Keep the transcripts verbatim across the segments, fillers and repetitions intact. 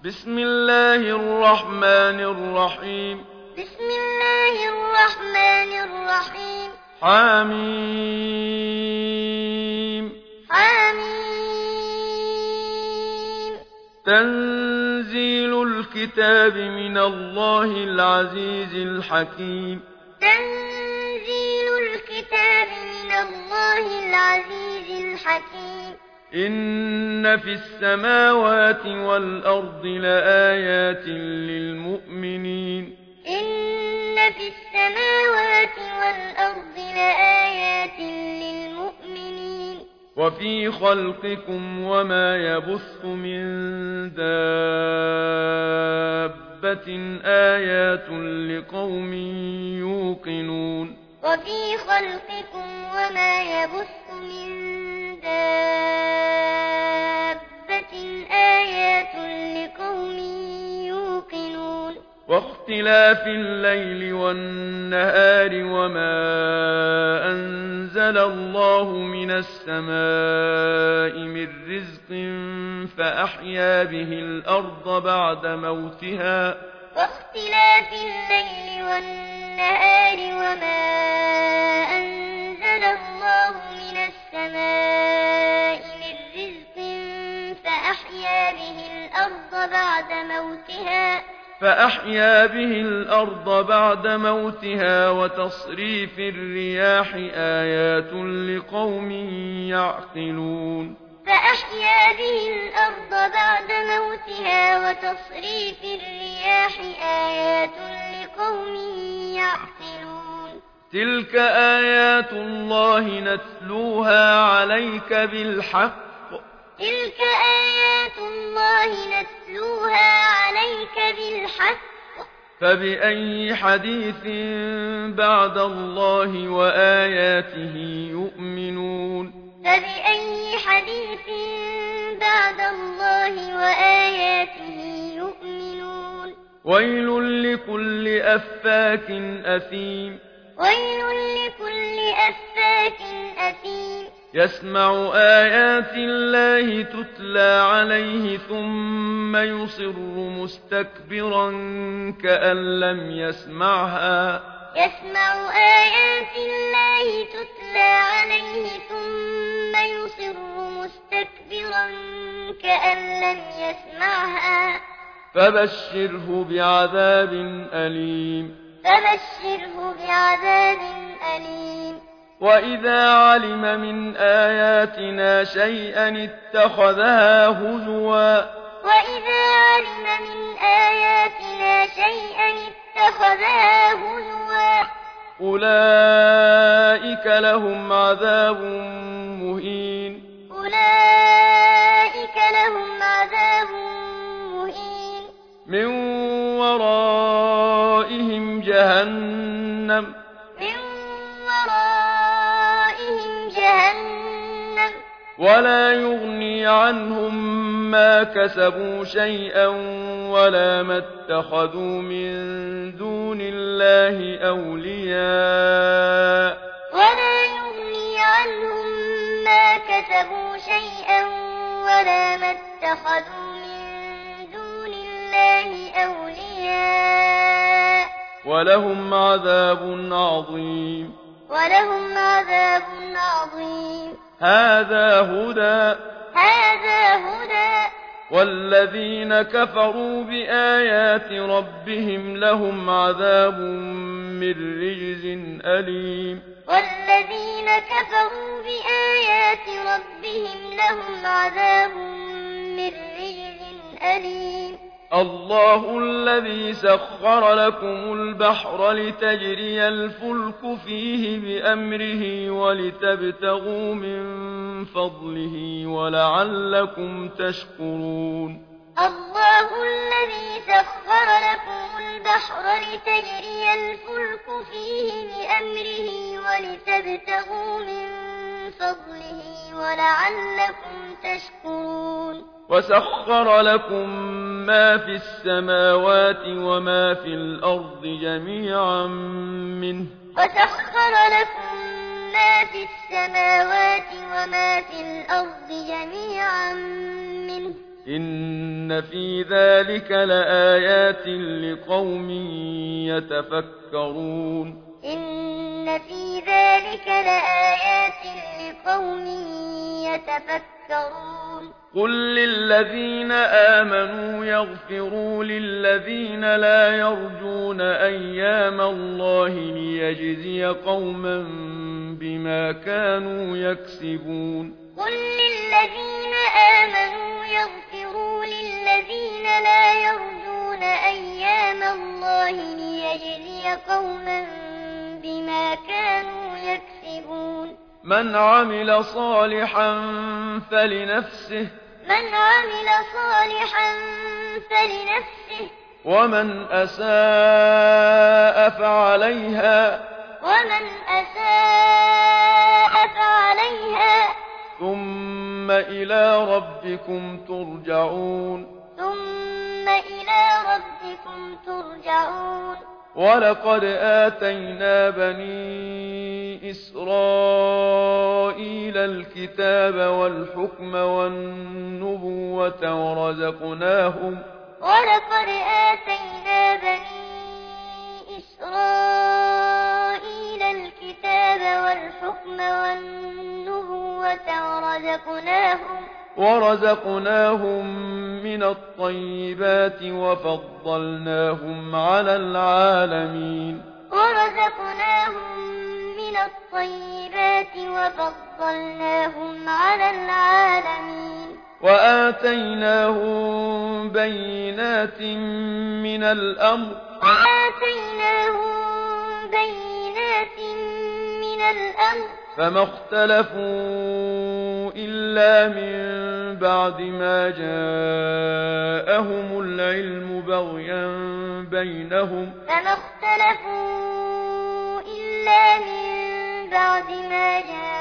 بسم الله الرحمن الرحيم بسم الله الرحمن الرحيم حميم حميم تنزيل الكتاب من الله العزيز الحكيم تنزيل الكتاب من الله العزيز الحكيم إن في السماوات والأرض لآيات للمؤمنين إن في السماوات والأرض لآيات للمؤمنين وفي خلقكم وما يبث من دابة آيات لقوم يوقنون وفي خلقكم وما يبث من دابة آيات لقوم يوقنون واختلاف الليل والنهار وما أنزل الله من السماء من رزق فأحيا به الأرض بعد موتها واختلاف الليل والنهار وما أنزل الله من السماء من رزق فأحيا به الأرض بعد موتها فأحيا به الأرض بعد موتها وتصريف الرياح آيات لقوم يعقلون فأحيا به الأرض بعد موتها وتصريف الرياح آيات لقوم يعقلون تلك آيات الله نتلوها عليك بالحق تلك آيات الله نتلوها عليك بالحق فبأي حديث بعد الله وآياته يؤمنون فبأي حديث بعد الله وآياته يؤمنون ويل لكل أفاك أثيم ويل لكل أفاك أثيم يسمع آيات الله تتلى عليه ثم يصر مستكبرا كأن لم يسمعها يسمع آيات الله تتلى عليه ثم يصر مستكبرا كأن لم يسمعها فبشره بعذاب أليم فبشره بعذاب أليم وإذا علم من آياتنا شيئا اتخذها هزوا وإذا علم من آياتنا شيئا اتخذها هزوا أولئك لهم عذاب مهين أولئك لهم عذاب مهين من ورائهم جهنم من ورائهم جهنم ولا يغني عنهم ما كسبوا شيئا ولا ما اتخذوا من دون الله أولياء ولا يغني عنهم ما كسبوا شيئا ولا ما اتخذوا من دون الله أولياء ولهم عذاب عظيم ولهم عذاب عظيم هذا هدى هذا هدى والذين كفروا بآيات ربهم لهم عذاب من رجز أليم والذين كفروا بآيات ربهم لهم عذاب من رجز أليم الله الذي سخر لكم البحر لتجري الفلك فيه بأمره ولتبتغوا من فضله ولعلكم تشكرون الله الذي سخر لكم البحر لتجري الفلك فيه بأمره ولتبتغوا من فضله ولعلكم تشكرون وسخر لكم ما في السماوات وما في الأرض جميعا منه وسخر لكم ما في السماوات وما في الأرض جميعا منه إن في ذلك لآيات لقوم يتفكرون إن في ذلك لآيات لقوم يتفكرون قل للذين آمنوا يغفروا للذين لا يرجون أيام الله ليجزي قوما بما كانوا يكسبون قل للذين آمنوا يغفروا للذين لا يرجون أيام الله ليجزي قوما بما كانوا يكسبون من عمل صالحا فلنفسه من عمل صالحا فلنفسه ومن أساء فعليها ومن أساء فعليها ثم إلى ربكم ترجعون ثم إلى ربكم ترجعون ولقد آتينا بني إسرائيل الكتاب والحكم والنبوة ورزقناهم ولقد آتينا بني إسرائيل الكتاب والحكم والنبوة ورزقناهم ورزقناهم من الطيبات وفضلناهم على العالمين ورزقناهم من الطيبات وفضلناهم على العالمين وآتيناهم بينات من الأمر وآتيناهم بينات من الأمر فما اختلفوا إلا من بعد ما جاءهم العلم بغيا بينهم فما اختلفوا إلا من بعد ما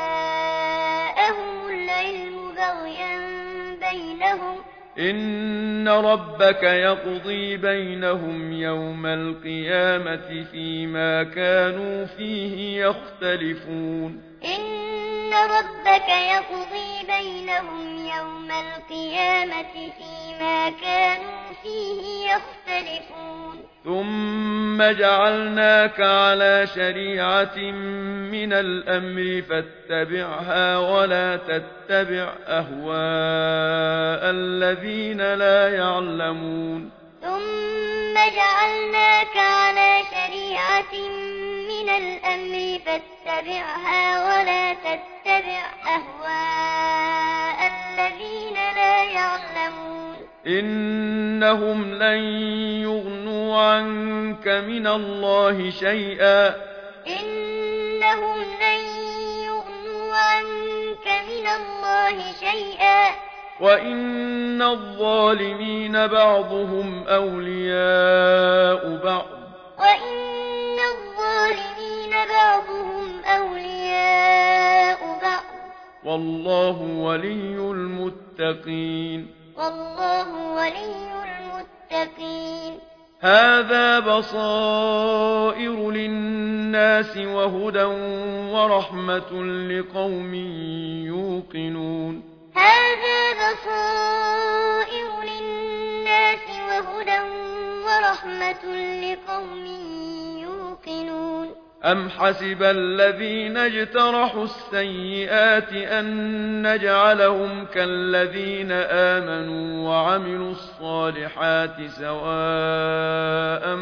جاءهم العلم بغيا بينهم إن ربك يقضي بينهم يوم القيامة فيما كانوا فيه يختلفون إن ربك يقضي بينهم يوم القيامة فيما كانوا فيه يختلفون ثم جعلناك على شريعة من الأمر فاتبعها ولا تتبع أهواء الذين لا يعلمون ثم جعلناك على شريعة من الأمر فاتبعها ولا تتبع أهواء الذين لا يعلمون إنهم لن يغنوا عنك من الله شيئا إنهم لن يغنوا عنك من الله شيئا وإن الظالمين بعضهم أولياء بعض وإن الظالمين بعضهم أولياء بعض والله ولي المتقين والله ولي المتقين هذا بصائر للناس وهدى ورحمة لقوم يوقنون هذا بصائر للناس وهدى ورحمة لقوم يوقنون أم حسب الذين اجترحوا السيئات أن نجعلهم كالذين آمنوا وعملوا الصالحات سواء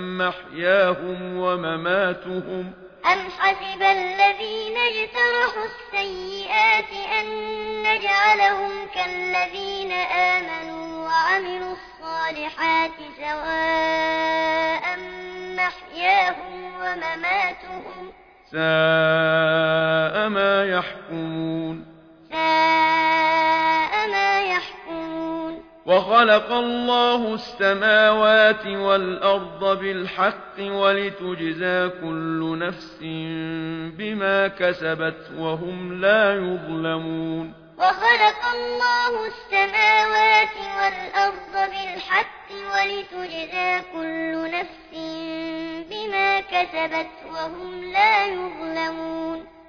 محياهم ومماتهم أم حسب الذين اجترحوا السيئات أن نجعلهم كالذين آمنوا وعملوا الصالحات سواء محياهم ومماتهم ساء ما يحكمون ساء ما يحكمون وخلق الله السماوات والأرض بالحق ولتجزى كل نفس بما كسبت وهم لا يظلمون وخلق الله السماوات والأرض بالحق ولتجزى كل نفس بما كسبت وهم لا يظلمون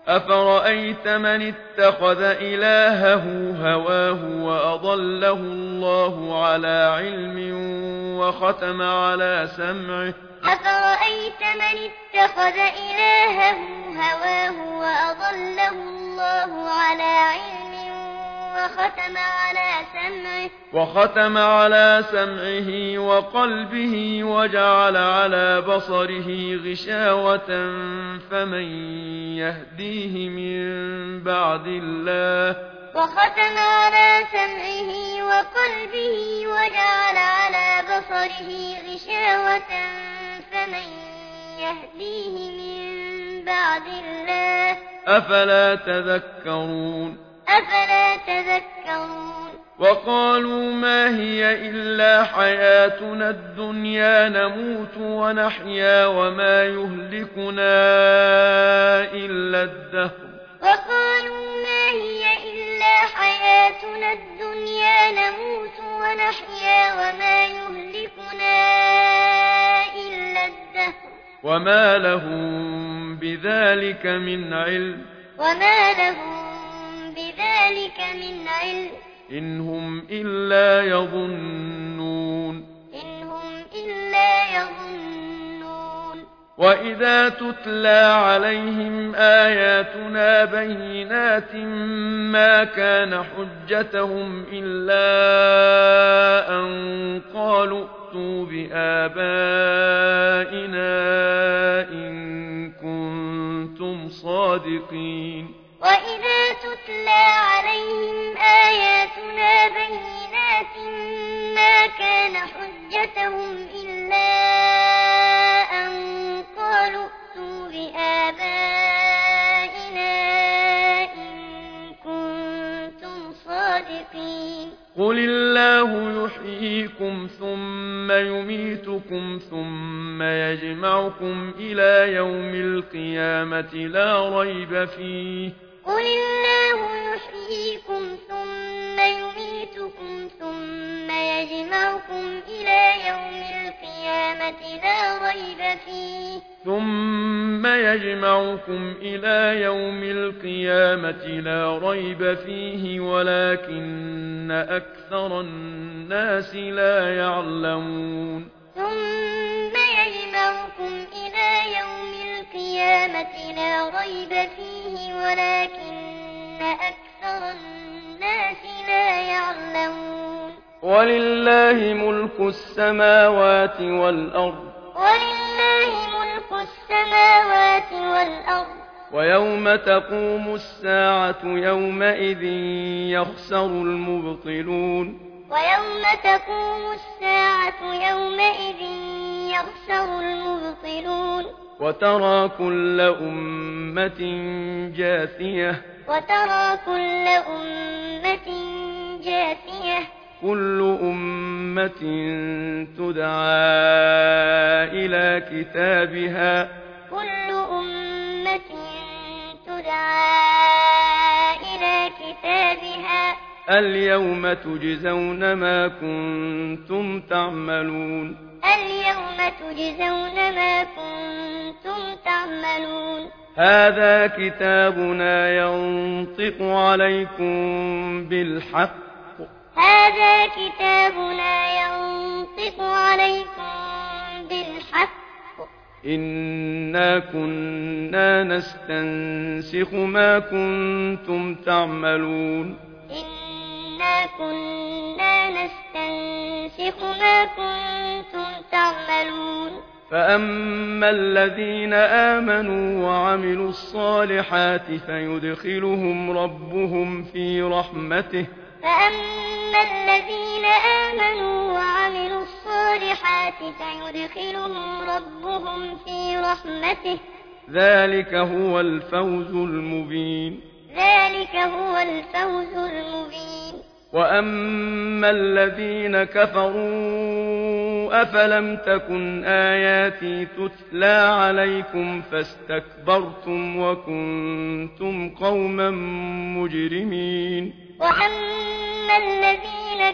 أفرأيت من اتخذ إلهه هواه وأضله الله على علم وختم على سمعه أفرأيت من اتخذ إلهه هواه وأضله الله على علم وختم على سمعه وختم على سمعه وقلبه وجعل على بصره غشاوة فمن يهديه من بعد الله وختم على سمعه وقلبه وجعل على بصره غشاوة فمن يهديه من بعد الله أفلا تذكرون أفلا تذكرون وقالوا ما هي إلا حياتنا الدنيا نموت ونحيا وما يهلكنا إلا الدهر وقالوا ما هي إلا حياتنا الدنيا نموت ونحيا وما يهلكنا إلا الدهر وما لهم بذلك من علم وما لهم بذلك من علم إن هم إلا يظنون إن هم إلا يظنون وإذا تتلى عليهم آياتنا بينات ما كان حجتهم إلا أن قالوا ائتوا بآبائنا إن كنتم صادقين وإذا تتلى عليهم آياتنا بينات ما كان حجتهم إلا أن قالوا ائتوا بآبائنا إن كنتم صادقين قل الله يحييكم ثم يميتكم ثم يجمعكم إلى يوم القيامة لا ريب فيه قل الله يحييكم ثم يميتكم ثم يجمعكم إلى يوم القيامة لا ريب فيه ثم يجمعكم إلى يوم القيامة لا ريب فيه ولكن أكثر الناس لا يعلمون ثم يجمعكم إلى يوم القيامة لا ريب فيه ولكن أكثر الناس لا يعلمون ولله ملك السماوات والأرض ولله ملك السماوات والأرض ويوم تقوم الساعة يومئذ يخسر المبطلون ويوم تقوم الساعة يومئذ يخسر المبطلون وترى كل أمة جاثية وترى كل أمة جاثية كل أمة تدعى إلى كتابها كل أمة تدعى إلى كتابها اليوم تجزون ما كنتم تعملون اليوم تجزون ما كنتم تعملون هذا كتابنا ينطق عليكم بالحق هذا كتابنا ينطق عليكم بالحق إنا كنا نستنسخ ما كنتم تعملون إنا كنا نستنسخ ما كنتم تعملون فأما الذين آمنوا وعملوا الصالحات فيدخلهم ربهم في رحمته فأما الذين آمنوا وعملوا الصالحات فيدخلهم ربهم في رحمته ذلك هو الفوز المبين ذلك هو الفوز المبين وأما الذين كفروا أفلم تكن آياتي تتلى عليكم فاستكبرتم وكنتم قوما مجرمين وأما الذين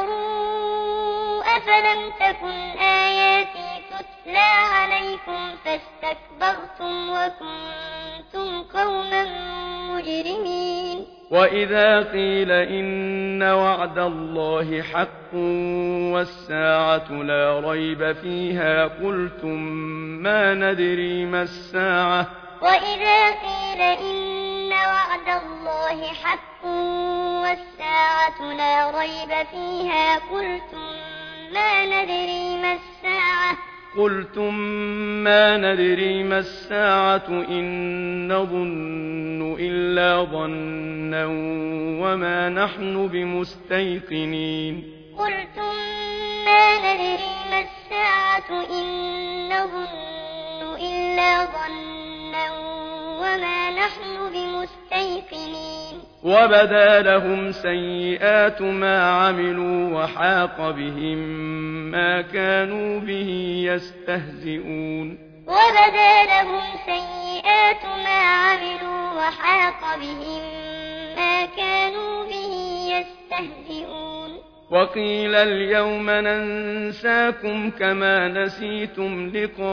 كفروا أفلم تكن آياتي تتلى عليكم فاستكبرتم وكنتم كنتم قوما مجرمين وإذا قيل إن وعد الله حق والساعة لا ريب فيها قلتم ما ندري ما الساعة وإذا قيل إن وعد الله حق والساعة لا ريب فيها قلتم ما ندري ما الساعة قلتم ما ندري ما الساعة إن نظن إلا ظنا وما نحن بمستيقنين قلتم ما ندري ما الساعة إن نظن إلا ظنا وما نحن بمستيقنين وبدا لهم سيئات ما عملوا وحاق بهم ما كانوا به يستهزئون وبدا لهم سيئات ما عملوا وحاق بهم ما كانوا به يستهزئون وقيل اليوم ننساكم كما نسيتم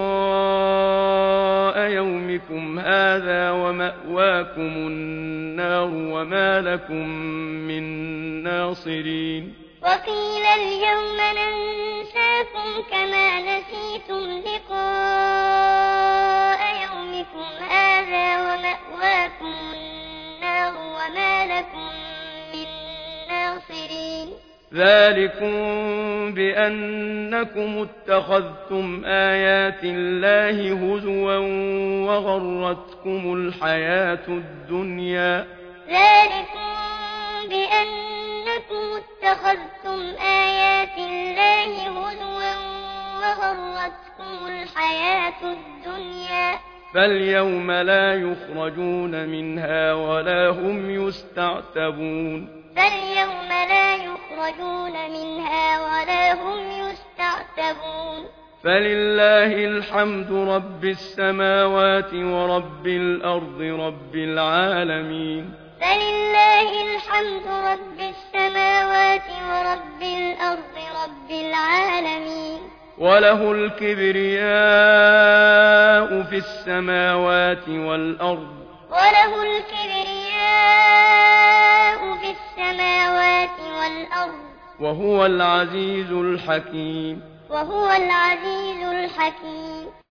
لقاء يومكم هذا ومأواكم النار وما لكم من ناصرين وقيل اليوم ننساكم كما نسيتم لقاء يومكم هذا ومأواكم النار وما لكم من ناصرين ذلكم بأنكم اتخذتم آيات الله هزوا وغرتكم الحياة الدنيا ذلكم بأنكم اتخذتم آيات الله هزوا وغرتكم الحياة الدنيا فاليوم لا يخرجون منها ولا هم يستعتبون فاليوم لا يخرجون منها ولا هم يستعتبون فلله الحمد رب السماوات ورب الأرض رب العالمين فلله الحمد رب السماوات ورب الأرض رب العالمين وله الكبرياء في السماوات والأرض وله الكبرياء في السماوات والأرض وهو العزيز الحكيم وهو العزيز الحكيم